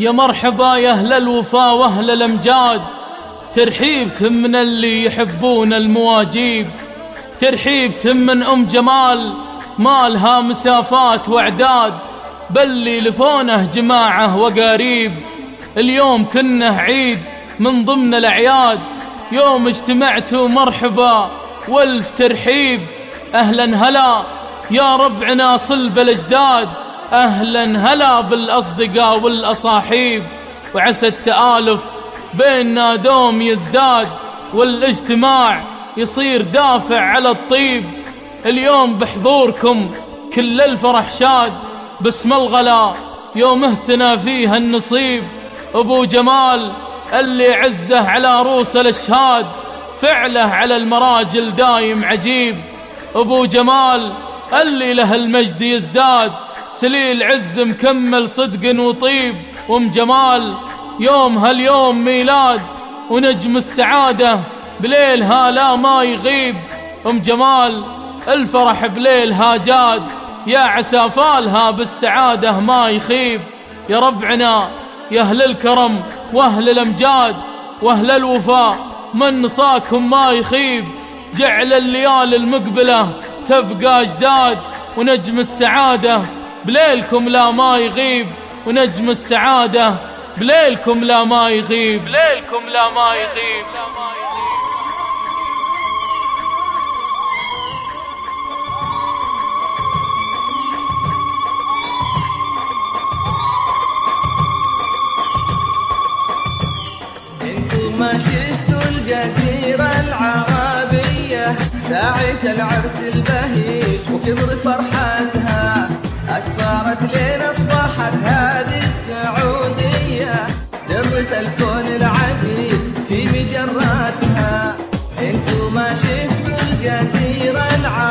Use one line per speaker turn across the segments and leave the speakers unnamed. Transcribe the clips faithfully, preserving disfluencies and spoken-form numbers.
يا مرحبا يا أهل الوفا وأهل الأمجاد، ترحيب من اللي يحبون المواجيب، ترحيب من أم جمال مالها مسافات وأعداد، بل لفونه جماعة وقريب. اليوم كنه عيد من ضمن الأعياد، يوم اجتمعتوا مرحبا والف ترحيب. أهلا هلا يا ربعنا صلب الأجداد، أهلا هلا بالأصدقاء والأصاحيب، وعسى التآلف بيننا دوم يزداد، والاجتماع يصير دافع على الطيب. اليوم بحضوركم كل الفرح شاد، باسم الغلا يوم اهتنى فيها النصيب. أبو جمال اللي عزه على روس الأشهاد، فعله على المراجل دايم عجيب. أبو جمال اللي له المجد يزداد، سليل عز مكمل صدق وطيب. وام جمال يوم هاليوم ميلاد، ونجم السعادة بليلها لا ما يغيب. ام جمال الفرح بليلها جاد، يا عسى فالها بالسعادة ما يخيب. يا ربعنا يا أهل الكرم وأهل الأمجاد وأهل الوفاء، من نصاكم ما يخيب. جعل الليالي المقبلة تبقى أجداد، ونجم السعادة بليلكم لا ما يغيب. ونجم السعادة بليلكم لا ما يغيب، بليلكم لا ما يغيب.
انتم ما شفتوا الجزيرة العربية ساعة العرس البهيج وكبر فرحتها، أسفارت لين أصبحت هذه السعودية درة الكون العزيز في مجراتها. انتم ما شفتوا الجزيرة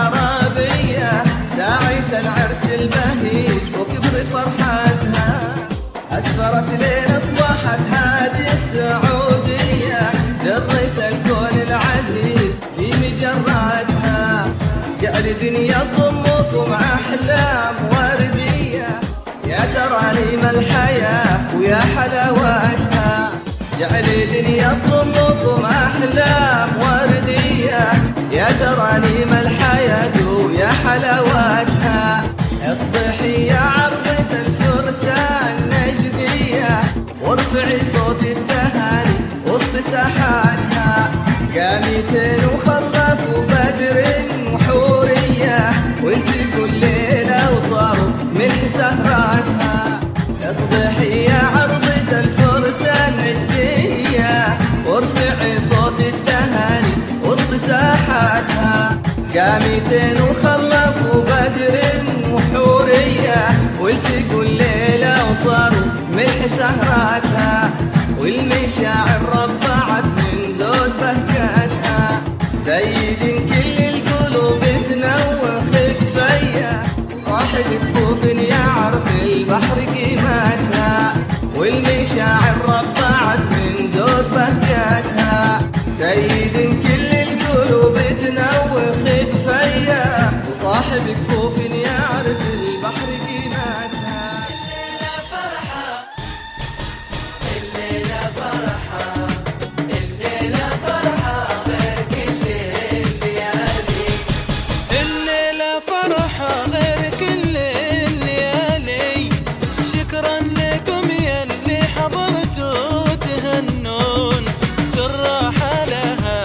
العربية ساعة العرس البهيج وكبر فرحتها، أسفرت لين أصبحت هذه السعودية درة الكون العزيز في مجراتها. جعل دنيا تضمكم أحلام وردية، يا ترانيم الحياة ويا حلاوتها. جعل دنيا تضمكم أحلام وردية، يا ترانيم الحياة ويا حلاوتها. اصبحي يا عرضة الفرسان نجدية، وارفعي صوت التهاني وسط ساحاتها. قامتين وخلفوا بدر وحورية، والتقوا الليلة وصاروا ملح سهراتها. اصبحي يا عرضة الفرسان نجدية، وارفعي صوت التهاني وسط ساحاتها. قامتين وخلفوا بدر وحورية، والتقوا الليلة وصاروا ملح سهراتها. والمشاعر ربعت من زود بهجتها، سيد كل القلوب تنوخ كفية، صاحب كفوف يعرف البحر قيمتها. والمشاعر ربعت من زود بهجتها، سيد كل القلوب تنوخ كفية، وصاحب كفوف يعرف البحر قيمتها. الليلة فرحة، الليلة فرحة، الليلة فرحة غير كل الليالي.
الليلة فرحة غير كل الليالي، شكرا لكم يلي حضرتوا تهنون، بالراحة لها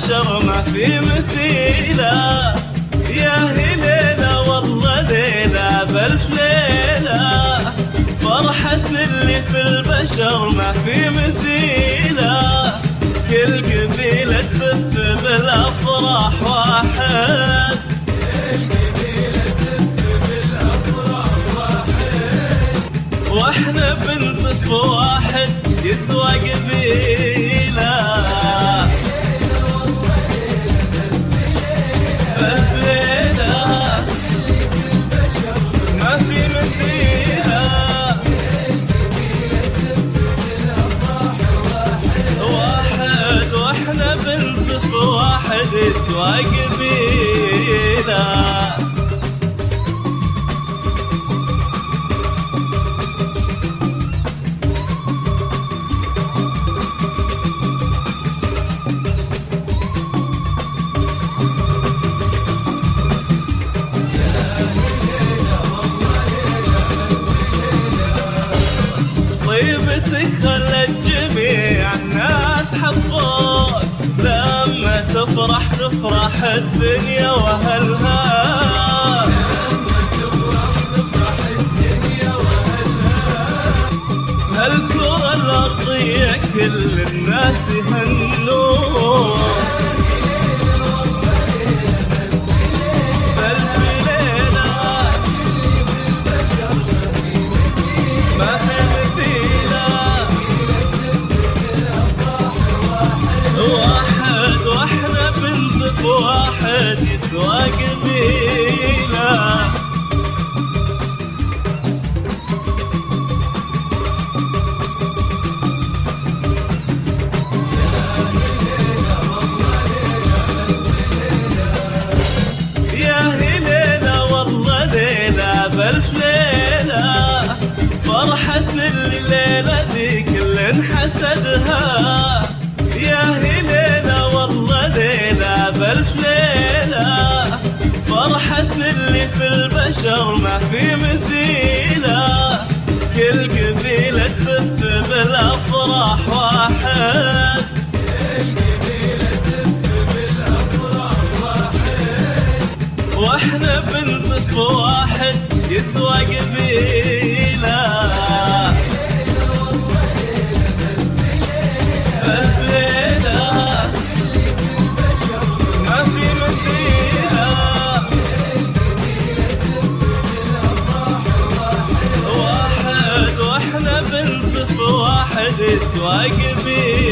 البشر ما في مثيله. يا هليلة والله ليلة بألف ليلة، فرحة اللي في البشر ما في مثيله. كل قبيلة تزف بالأفراح واحد، واحنا بنزف واحد يسوى قبيلة. ألف ليلة ما في مثيلة، واحد واحنا بنزف واحد يسوى قبيلة. طيبتك خلت جميع الناس حبوك، لما تفرح تفرح الدنيا واهلها. هالكرة الأرضية كل الناس يهنون، ألف ليلة ما في واحد، واحنا بنزف واحد يسوى قبيلة. يا هليلة والله ليلة بألف ليلة، فرحة الليلة ذي كل حسدها. يا هليلة والله ليلة بألف ليلة، فرحة اللي في البشر ما في مثيلة. كل قبيلة تزف بالأفراح واحد، واحنا بنزف واحد يسوى قبيلة. ألف ليلة ما في مثيلة، واحد واحنا بنزف واحد يسوى قبيلة.